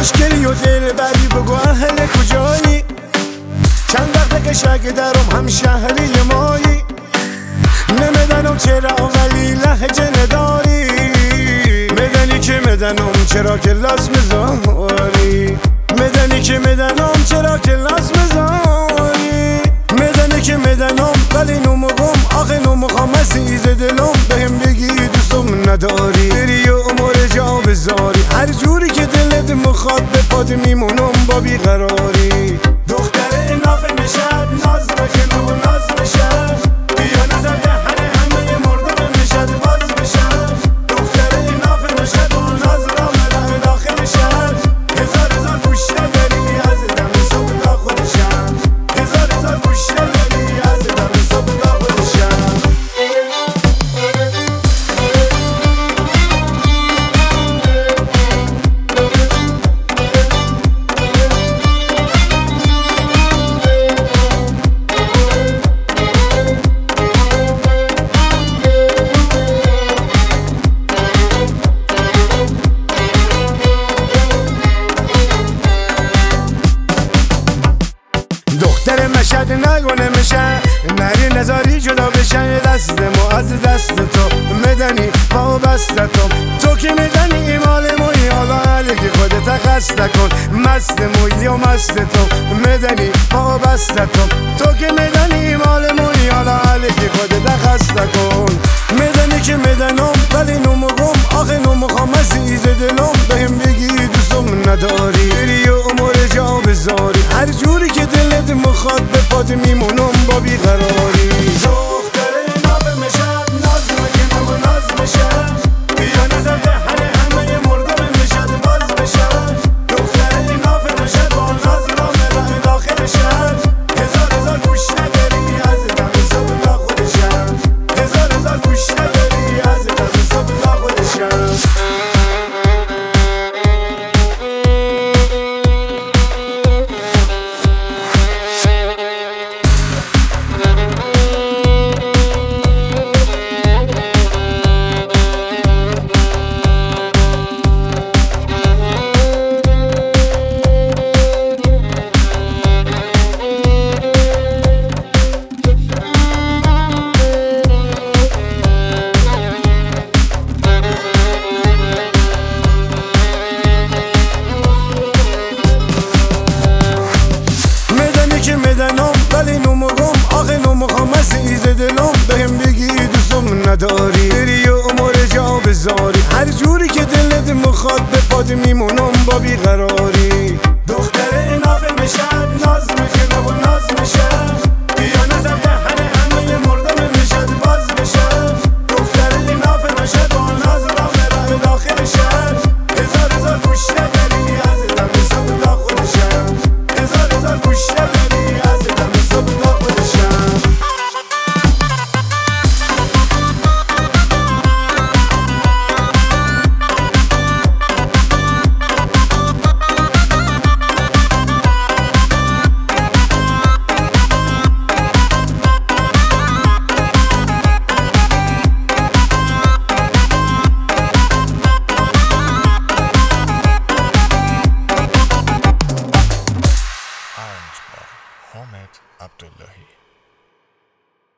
خوشگلی و دل بری بگو اهل کجایی چند وقت که شک درم هم شهری مایی نمیدنم چرا ولی لهجه نداری میدنی که میدنم چرا کلاس میذاری میدنی که میدنم چرا کلاس میذاری میدنی که میدنم ولی نمگم آخه نمخوام عزیز دلم بهم بگی دوستم نداری بری و امور جا بذاری هر جوری که دلت مخواد به پات میمونم با بیقراری دختر ناف میشد ناز بکن و ناز میشد بیا نظر دهن همه مردم میشد باز میشد دختر ناف میشد و ناز را مدام داخل میشد هزار گوشه داری از دم صبح تا خودشم هزار گوشه داری از دم صبح تا خودشم دختر مشهد نگونه میشه نری نزاری جدا بشه دستمو از دست تو میدنی با بستتم تو که میدنی ایمال موی حالا علیگی خودت خسته کن مست موی و مست تو میدنی با بستتم تو که میدنی ایمال موی حالا علیگی خودت خسته کن میدنی که میدنم ولی نمگم آخه نمخوام عزیز دلم بهم بگی دوستم نداری بری و امور جا بذاری هر جوری که دلت مخواد به پات میمونم با بیقراری دختر ناف میشد ناز میکنم و ناز میشد بیا نظر دهن همه مردم میشد باز میشد دختر ناف میشد با ناز را مدام داخل شد هزار گوشه داری از دم صبح تا خودشم هزار گوشه داری از دم صبح تا خودشم میدنم ولی نمگم آخه نمخوام عزیز دلم بهم بگی دوستم نداری بری و امور جا بذاری هر جوری که دلت مخواد به پات میمونم با بیقراری دختر ناف میشد ناز میکنه و ناز میشد